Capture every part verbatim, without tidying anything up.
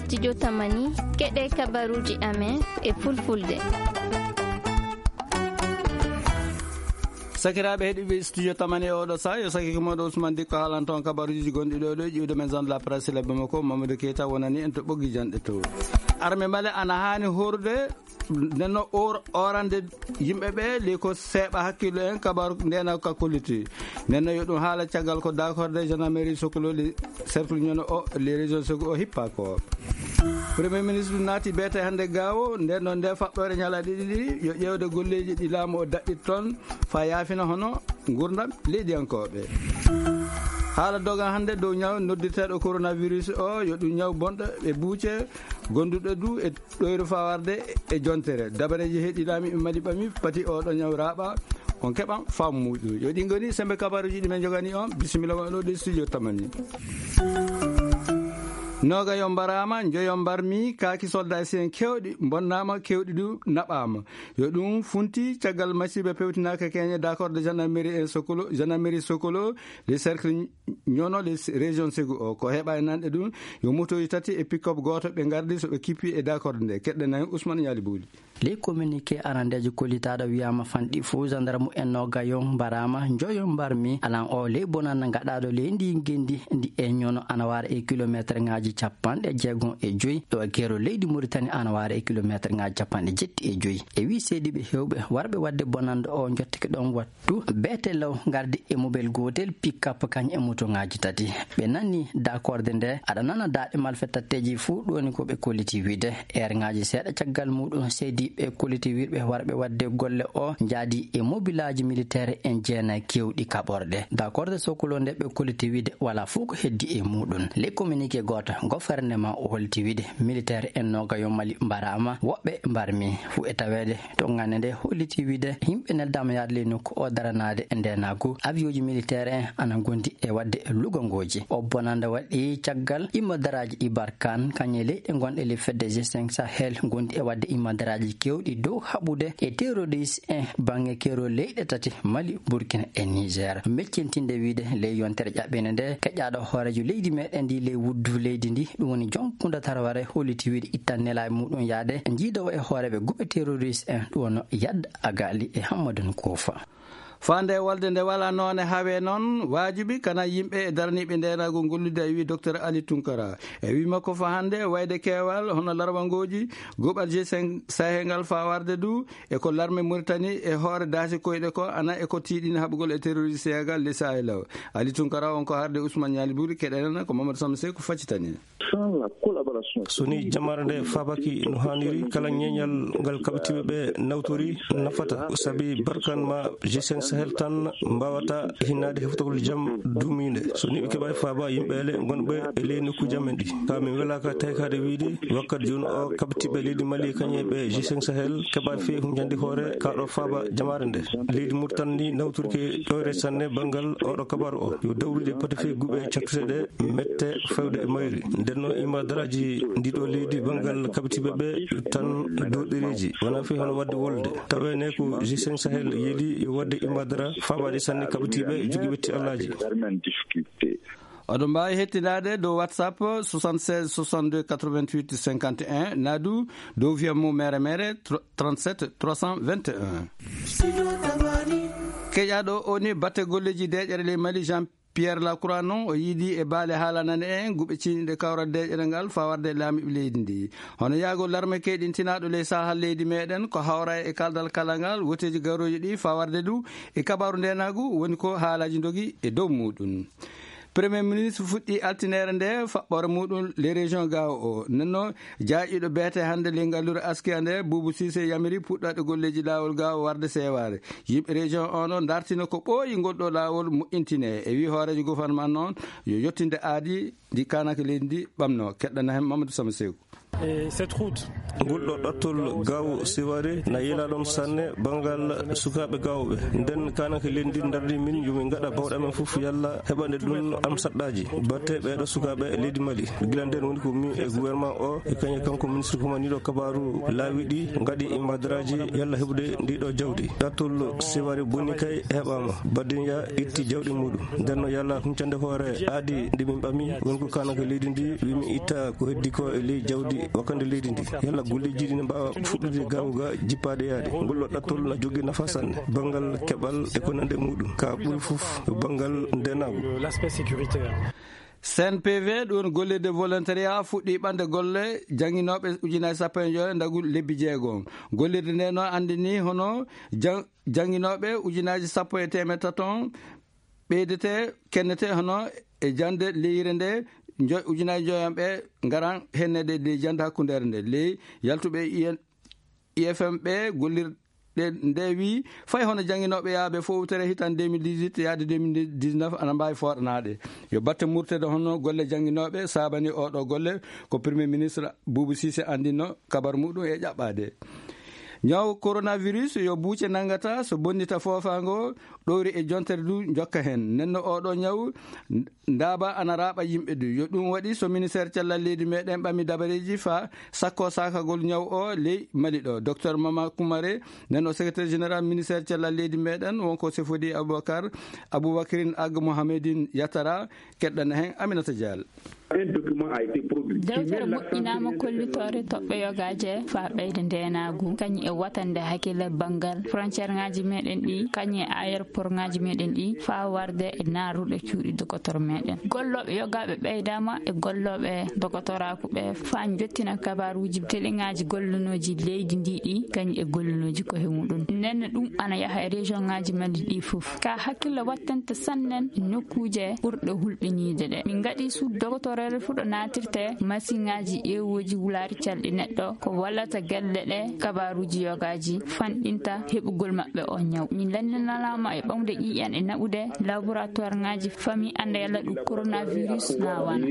studio Tamani keɗe kabaruji amen e fulfulde. sakiraɓe heeɗiɓe studio Tamani e oɗo saha yo saki ko moɗo Ousmane Dikko haalan toon kabaruji gonɗi ɗo ɗo ƴiwde maison de la presse le Bamako Mamadou Keita wonani en to ɓoggi janɗe to arme male ana hani horde nenno or orande yimɓeɓe li ko seeɓa hakkillo en kabaru ndena ka kolliti nenno yo ɗum haala caggal ko d'accorde gendarmerie sokololi cercle ñono o les régions sogo o hippa ko premier ministre naati beete hande gawo nden noon nde faɓɓore ñala ɗiɗi ɗi yo ƴewde golleji ɗi laamu o daɗɗit toon fa yaafina hono gurdam leydiyankoɓe haala dogan hande dow ñaw nodditeɗo coronavirus o yo ɗum ñaw bonɗo e buuce gonduɗo du e ɗoyro fawarde e jontere dabareji heeɗiɗami ɓe mbaɗi ɓami pati oɗo ñaw raaɓa on keɓan fam muɗum yo ɗi goni sembe kabaruji ɗi men jogani on bisimilla on ɗo ɗi studio Tamani. noga yo mbarama joyo mbarmi kaaki soldat en kewɗi bonnama kewɗi du naɓama yo ɗum funti caggal masiba pewtinaka keñe d'accord de gendarmerie en sokolo gendarmerie sokolo les cercles ñono les régions segu o ko heɓa e nanɗe ɗum yo motoji tati e pick-up goto ɓe gardi soɓe kippi e d'accord nde keɗɗe nayi Ousmane Yali Bouli. les communiqué arandeji kollitaɗo wiyama fanɗi fo gendarme en noga yo mbarama joyo mbarmi alan o ley bonanna gaɗaɗo ley ndi gendi ndi e ñono ana wara e kilométre ngaji capanɗe jeegom e joyyi ɗo kero leydi Mauritanie ana wara e kilométre ngaji capanɗe jetti e joyyi e wi seediɓe hewɓe warɓe wadde bonande o jottike ɗon wattu beete law gardi e mobile gotel pick-up kañ e moto ngaji tati ɓe nanni d'accorde nde aɗa nana daɗe malfettateji fuu ɗoni ko ɓe kolliti wiide ere ngaji seeɗa caggal muɗum seediɓe kolliti wirɓe warɓe wadde golle o jaadi e mobilaji militaire en jeenayi kewɗi kaɓorɗe d'accorde sokolo nde ɓe kolliti wiide wala fuu ko heddi e muɗum les communiqué goto gouvernement o holti wiide militaire en noga yo mali mbarama woɓɓe mbarmi fu e tawede to ngande nde holliti wiide yimɓe neldama yaade ley nokku o daranade e ndenagu avion ji militaire en ana gondi e wadde lugongoji o bonande waɗi caggal immodaraji ɗi barkan kañe leyɗe gonɗe le fedde G cinq Sahel gondi e wadde immodaraji kewɗi dow haɓude e terroriste en bange kero leyɗe tati Mali Burkina e Niger meccentinde wiide ley yontere ƴaɓɓene nde keƴƴaɗo hoorejo leydi meɗen ndi ley wuddu leydi ndi ɗum woni jonkuda taraware holliti wiide ittan nela e muɗum yaade jiidowo e hooreɓe guɓe terroriste en ɗum wono yadda agali e Hammadou Koufa. fande walde nde wala noone hawe noon wajibi kana yimɓe e daraniɓe ndenago gollude e wi docteur Ali Tunkara e wi makko fa hande wayde keewal hono larbangoji goɓal G cinq Sahel ngal fa warde du e ko l'armée Mauritanie e hoore daasi koyɗe ko ana e ko tiiɗini haɓugol e terroriste yagal le Sahel o Ali Tunkara on ko harde Ousmane Yali Bouli keɗenen ko Mamadou Samba Sey ko faccitani soni jamare nde fabaki no haniri kala ñeñal ngal kaɓitiɓe ɓe nawtori nafata saabi barkan ma G cinq Sahel tan mbawata hinnade heftogol jaam duminde so ni ɓe keɓa faaba yimɓeele gonɓe e ley nokkuji amen ɗi ka min welaka taykade wiide wakkati joni o kaɓitiɓe leydi Mali kañe ɓe G cinq Sahel keɓa fewi humjande hoore kaɗo faaba jamare nde leydi Mauritanie ni nawtorike ƴoyre sanne banggal oɗo kabaru o yo dawrude poti fe guuɓe cattude ɗe mette fewde e mayri ndenno imadaraji ndiɗo leydi banggal kaɓitiɓe ɓe tan dow ɗereji wona fewi hono wadde wolde tawene ko G cinq Sahel yeeɗi yo wadde imadara fabaɗe sanne kaɓitiɓe jogi wetti allaji oɗon mbawi hettinade dow WhatsApp soixante-seize soixante-deux quatre-vingt-huit cinquante et un nadu dow wiyamo mere mere trente-sept trois cent vingt et un keƴaɗo oni batte golleji deƴere ley Mali Jean Pierre Lacroix noon o yiidi e baale haalanane en guɓe ciñɗe kawra deƴere ngal fawarde laamiɓe leydi ndi hono yaago larme keyɗintinaɗo ley sahal leydi meɗen ko hawra e kaldal kala ngal woteji garoji ɗi fawarde du e kabaru ndenagu woni ko haalaji dogi e dow muɗum premier ministre fuɗɗi altinere nde faɓɓore muɗum les régions gawo o nenno jaaƴiɗo beete hande ley ngallure askia nde Boubou Cissé yamiri puɗɗade golleji lawol gawo warde seware yimɓe région o noon dartino ko ɓooyi ngolɗo lawol moƴƴintine e wi hoorejo gouvernement noon yo yettinde aadi ndi kanaka leydi ndi ɓamno keɗɗana hen Mamadou Sama Sekou ngulɗo ɗattol gaw siwari na yela ɗon sanne bangal sukaɓe gawɓe nden kanake lendi dardi min yomin gaɗa bawɗe men fof yalla heɓande ɗum am saɗɗaji batte ɓeɗo sukaɓe e leydi Mali gila nden woni ko mi e gouvernement o e kañe kanko ministre komaniɗo kabaru laawi ɗi gaɗi imadaraji yalla heɓude ndiɗo jawdi ɗattol siwari bonni kay heɓama baddiya itti jawɗi muɗum nden no yalla huncande hoore aadi nde min ɓami woni ko kanake leydi ndi wimi itta ko heddi ko e ley jawdi wakkande leydi ndi yalla golleji ɗi ne mbawa fuɗɗude gawga jippade yaade ngolɗo ɗattol na jogui nafa sanne bangal keɓal e ko nande muɗum ka ɓuuri foof bangal ndenago. C N P V ɗon gollirde volontariat fuɗɗi ɓande golle jangguinoɓe ujunaje sappo e joyi dagu lebbi jeegom gollirde nde no andini hono jangguinoɓe ujunaje sappo e temed taton ɓeydete kennete hono e jande leyre nde ujunaje joyam ɓe garan hennede de jande hakkundere nde ley yaltuɓe I F M ɓe gollirde nde wi fay hono jangguinoɓe yaaɓe fof tere hitan deux mille dix-huit yaade deux mille dix-neuf ana mbawi forɗanade yo batte murtede hono golle jangguinoɓe sabani oɗo golle ko premier ministre Boubou Cissé andino kabaru muɗum e ƴaɓɓade. ñaw coronavirus yo buuce nangata so bonnita fofango ɗowri e jontere du jokka hen nenno oɗo ñaw ndaba ana raɓa yimɓe du yo ɗum waɗi so ministére cellal leydi meɗen ɓami dabareji fa sakko sakagol ñaw o ley Mali ɗo docteur Mama Koumare nenno secrétaire général ministére cellal leydi meɗen wonko Sefodi Aboubacar Aboubacrine Ag Mohamedine Yatara keɗɗana hen Aminata Dial. dewtere moƴƴinama kollitore toɓɓe yogaje fa ɓeyde ndenagu kañum e watande hakkille banggal frontiére ngaji meɗen ɗi kañum e aéroport ngaji meɗen ɗi fa warde e naruɗe cuuɗi dogotor meɗen golloɓe yogaɓe ɓeydama e golloɓe dogotoraku ɓe fa jottina kabaruji téléŋaji gollunoji leydi ndi ɗi kañum e gollunoji ko hemuɗum nenne ɗum ana yaaha e région ngaji Mali ɗi foof ka hakkille wattante sannen nokkuje ɓurɗe hulɓinide ɗe min gaɗi suud dogotorere fuɗo natirte machine ngaji ƴeewoji wulari calɗi neɗɗo ko wallata gelle ɗe kabaruji yogaji fanɗinta heɓugol maɓɓe on ñaw min landinanama e ɓamde ƴiƴan e naɓude laboratoire ngaji famille anda yalla ɗum coronavirus na wana.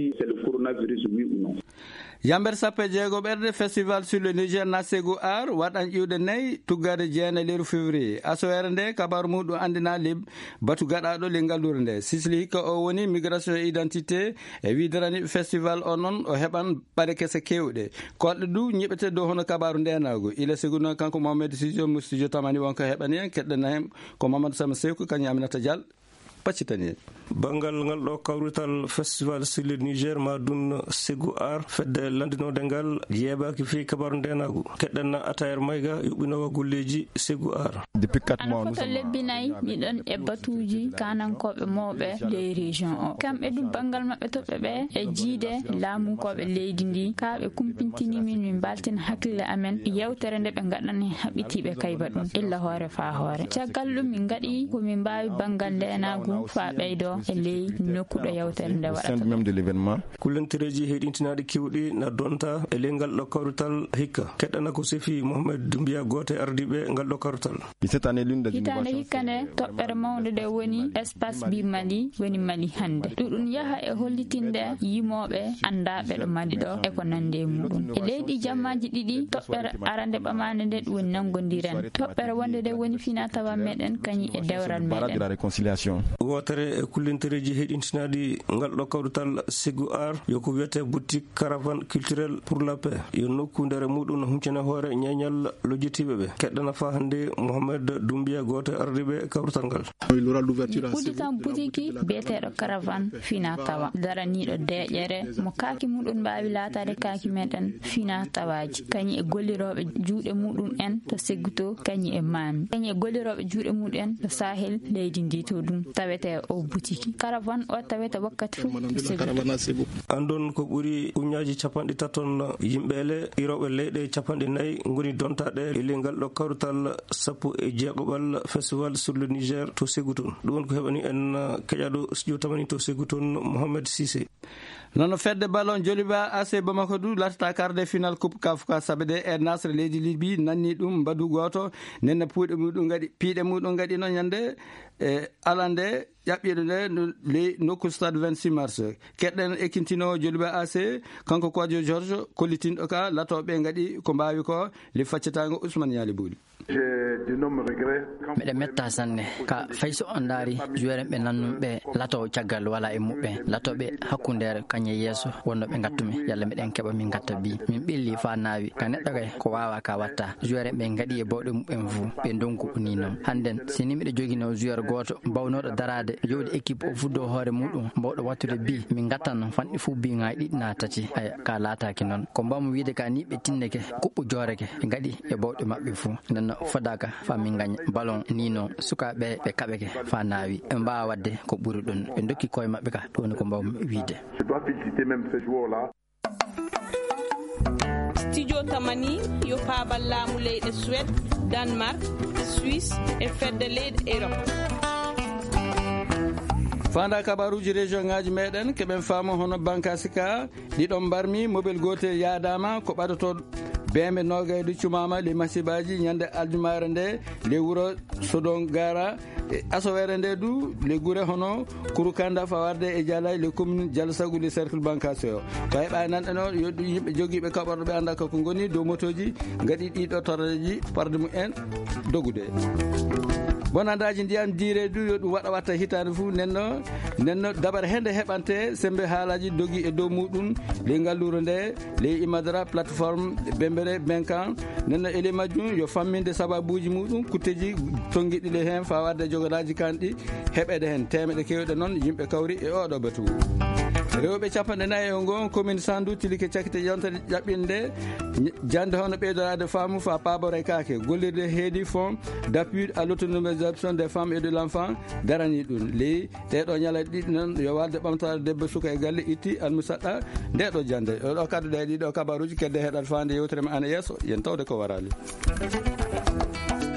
yamber sappo e jeego ɓerde festival sur le Niger na Ségou Art waɗan ƴiwde nayyi tuggade jeena leyru février asowere nde kabaru muɗum andina leb batu gaɗaɗo le ngallure nde Sisli Hikka o woni migration et identité e widarani festival o noon o heɓan ɓaɗe kese kewɗe koɗɗe du ñiɓete dow hono kabaru ndenago ila Ségou noon kanko Mamadou Sidio mo studio tamani wonko heɓani hen keɗɗana hen ko Mamadou Sama Seykou kañum Aminata Dial paccitani bangal ngal ɗo kawrital festival sur le Niger ma dun Ségou Art fedde landinode ngal yeɓaki fi kabaru ndenagu keɗɗenna Atayar Mayga yuɓɓinowo golleji Ségou Art ana foto lebbi nayyi miɗon e batuji kanankoɓe mawɓe ley région o kamɓe ɗum bangal mabɓe toɓɓe ɓe e jiide laamunkoɓe leydi ndi kaɓe kumpintinimin min baltina hakkille amen yewtere nde ɓe gaɗani haɓitiɓe kayba ɗum illa hoore fa hoore caggal ɗum min gaɗi komin mbawi bangal ndenagu fa ɓeydo e ley nokkuɗo yewtere nde waɗata kullentereji heɗintinaɗi kewɗi na donta e ley ngal ɗo kawrital hikka keɗɗana ko sefi Mohamed Doumbia gote ardiɓe ngal ɗo kawrital hitande hikka nde toɓɓere mawde nde woni espace bi Mali woni Mali hande ɗuɗum yaha e hollitinde yimoɓe andaɓe ɗo Mali ɗo e ko nande muɗum e leydi jammaji ɗiɗi toɓɓere arande ɓamande nde ɗum woni nanggodiren toɓɓere wonde nde woni fina tawa meɗen kañum e dewral meɗen wotere e kullentereji heɗintinaɗi ngal ɗo kawrital Ségou Art yoko wiyete boutique caravane culturel pour la paix yo nokku ndere muɗum no huccane hoore ñeñal lojjitiɓe ɓe keɗɗana fa hande Mohamed Doumbia gote ardiɓe kawrital ngal udditan boutique biyeteɗo caravane fina tawa daraniɗo deƴere mo kaaki muɗum mbawi latade kaaki meɗen fina tawaji kañum e golliroɓe juuɗe muɗum en to Ségou to kañum e mami kañum e golliroɓe juuɗe muɗum en to Sahel leydi ndi to ɗum tawete o boutique caravane o tawete wakkati fof andon ko ɓuuri uñaji capanɗe taton yimɓele iroɓe leyɗe capanɗe nayyi goni dontaɗe e ngal ɗo kawrital sappo e jeegoɓal festival sur le Niger to Ségou toon ɗum woni ko heɓani en keƴaɗo studio tamani to Ségou toon Mohamed Cissé nono fedde ballon Joliba A C Bamako du latata quart final coupe Kafuka Sabede e Nasre leydi Libye nanni ɗum mbadu goto nenne puuɗe muɗum gaɗi piiɗe muɗum gaɗi no ñande e alande ƴaɓɓiɗo nde le nokku stade vingt-six mars keɗɗen ekkintinowo joliɓe A C kanko Kwadjo George kollitinɗo ka latoɓe gaɗi ko mbawi ko le faccitago Ousmane Yali Bouly. miɗen metta sanne ka fayso on daari joueur ɓe nannumɓe latowo caggal wala e muɓɓe latoɓe hakkundere kañe yeeso wonno ɓe gattumi yalla miɗen keeɓa min gatta bi min ɓilli fa naawi ka neɗɗo kay ko wawa ka watta joueur ɓe gaɗi e bawɗe muɓɓen fou ɓe donku ni noon hannden sini miɗo joguino joueur goto bawnoɗo darade jowdi équipe o fuddo hoore muɗum mbawɗo wattude bi min gattanno fanɗi fou bi ngaji ɗiɗi na tati aya ka laataki noon ko mbawmo wiide ka ni ɓe tinneke kuɓɓu jooreke ɓe gaɗi e bawɗe mabɓe fou nden fadaka fa min gaña ballon ni noon sukaɓe ɓe kaɓeke fa naawi ɓe mbawa wadde ko ɓuuri ɗum ɓe dokki koye mabɓe ka ɗum woni ko mbawmi wiide. Studio Tamani yo paabal laamu leyɗe Suède, Danemark, Suisse e fedde leyɗe Europe. fanda kabaruji région ngaji meɗen keɓen faamo hono bankasi ka ɗiɗon mbarmi mobile gotel yadama ko ɓaɗoto bembe nogaydu cumama le masibaji ñande aljumare nde le wuro Sodon Gara e asowere nde du le gure hono Kurukanda fawarde e Dialay le commune Dialsagu le cercle bankasi o ko heɓa nanɗen o yo yimɓe joguiɓe kaɓorɗo ɓe anda ko goni dow motoji gaɗi ɗiɗo torreji parde mumen dogude bonandaji ndiyam diire du yo ɗum waɗa watta hitande fou nenno nenno dabar hende heɓante sembe haalaji dogi e dow muɗum le ngalluro nde le imadara plateforme bembere benkan nenno ele majjum yo famminde sababuji muɗum kutteji tonguiɗi le hen fa wadde jogodaji kanɗi heɓede hen temeɗe kewɗe noon yimɓe kawri e oɗo batu rewɓe capanɗe nayyi e gon commune Sandou tilike cakkite yontere ƴaɓɓinde jande hono ɓeydorade faamu fa pabore kake gollirde heedi fond d'appui à l'autonomisation des femmes et de l'enfant darani ɗum ley ɗeɗo ñalaɗe ɗiɗi noon yo walde ɓamtare debbo suka e galle itti almusaɗɗa ndeɗo jande oɗo kadduɗe ɗiɗo kabaruji kedde heɗat fande yewtere ma ana yesso yen tawde ko warali.